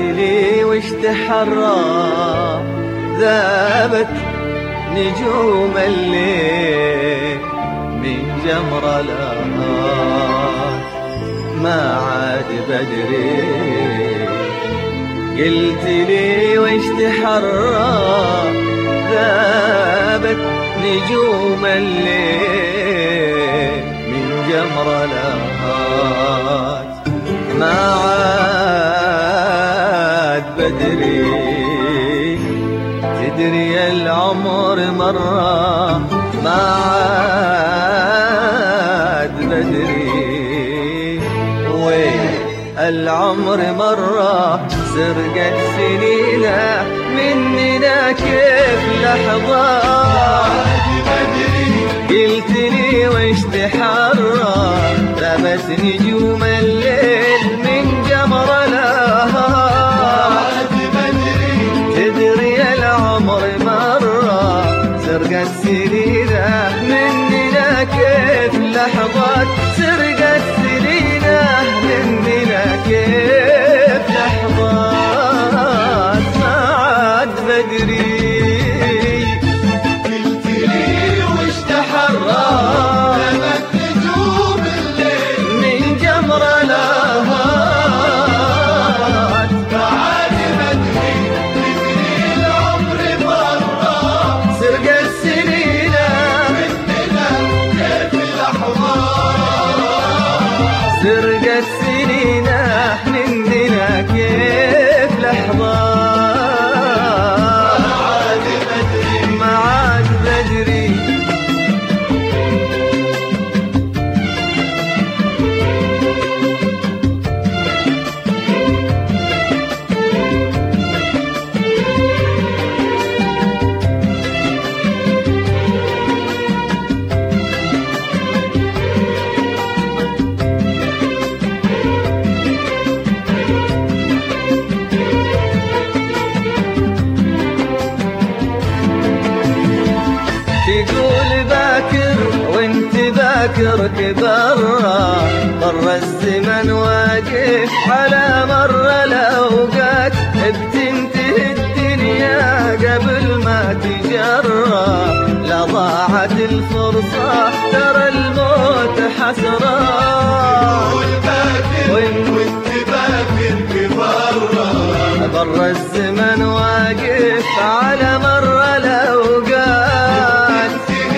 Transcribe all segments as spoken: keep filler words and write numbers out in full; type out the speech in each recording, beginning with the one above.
لي وش تحرى ذابت نجوم الليل من جمر الآهات ما عاد بدري. قلت لي وش تحرى ذابت نجوم الليل من جمر الآهات ما عاد بدري. تدري العمر مرة ما عاد بدري، وين العمر مرة سرقت سنينه مننا كيف لحظات. قلت لي وش تحرى ذابت نجوم الليل من جمر الآهات. تدري العمر مرة سرقت سنينه مننا كيف لحظات. سرقت سنينه مننا كيف لحظات ما عاد بدري. قلت لي وش تحرى ذابت نجوم الليل من جمر الآهات ما عاد بدري. تدري العمر مرة سرقت سنينه مننا كيف لحظات. سرقت سنينه مننا كيف لحظات ما عاد بدري. تقول باكر وانت باكر كبرى مر الزمن واقف على مر الاوقات. بتنتهي الدنيا قبل ما تجرى لا ضاعت الفرصة ترى الموت حسرات. وانت باكر كبرى مر الزمن واقف على مر الاوقات.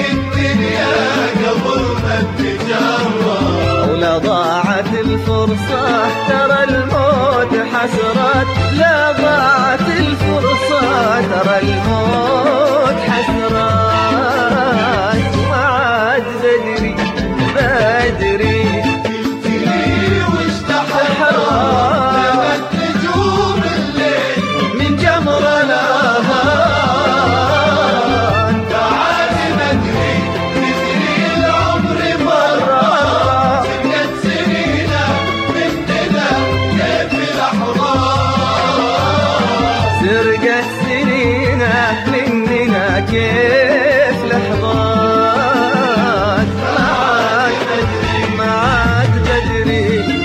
ولا ضاعت الفرصة ترى الموت حسرات. لا ضاعت الفرصة ترى الموت حسرات ما عاد بدري بدري. قلت لي وش تحرى ذابت نجوم الليل من جمر الآهات ما عاد بدري. تدري العمر مرة سرقت سنينه مننا كيف لحظات. سرقت سنينه مننا كيف لحظات ما عاد بدري ما عاد بدري.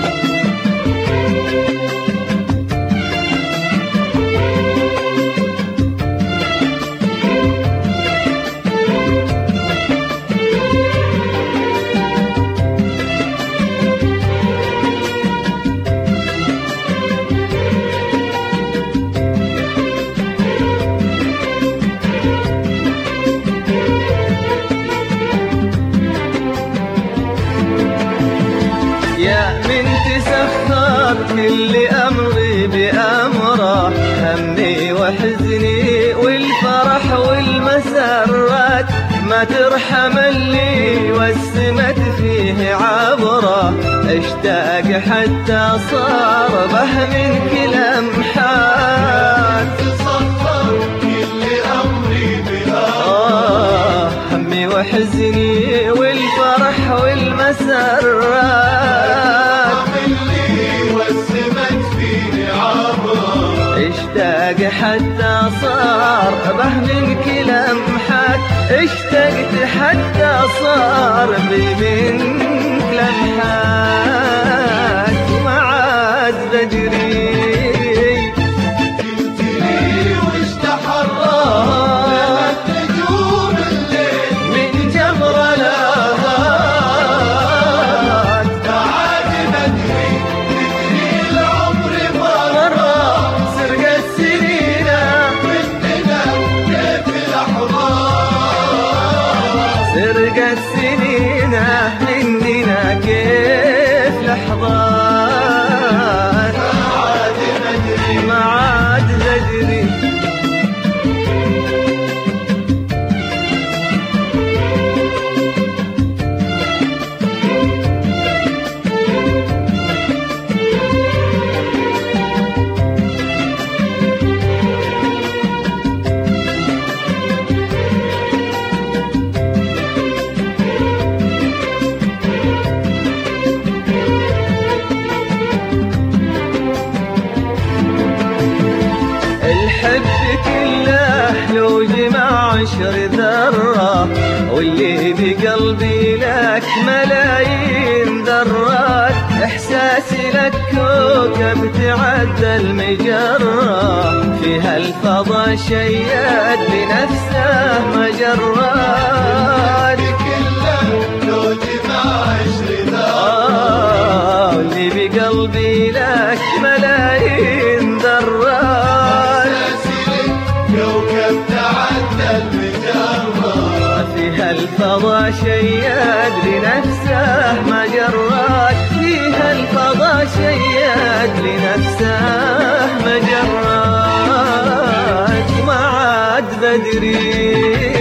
يا من تسخر كل أمري بأمره همي وحزني والفرح والمسرات. ما ترحم اللي وسمت فيه عبره اشتاق حتى صار به من كل أمحات. تصفر كل أمري بأمره همي وحزني والفرح والمسرات. اللي وسمت فيه عبره اشتاق حتى صار به من كل لمحات. اشتقت حتى صار بي من لمحات ما عاد بدري. عاد بدري. الحب كله لو جمع عشر ذرة، واللي بقلبي لك ملايين ذرات. إحساسي لك كوكب تعدى المجرة، في هالفضا شياد بنفسه مجرات. كله لو جمع عشر ذرات، واللي بقلبي لك ملايين ذرات. كوكب تعدى المجرة، في هالفضا شياد لنفسه مجرات. في هالفضا شياد لنفسه مجرات. ما عاد بدري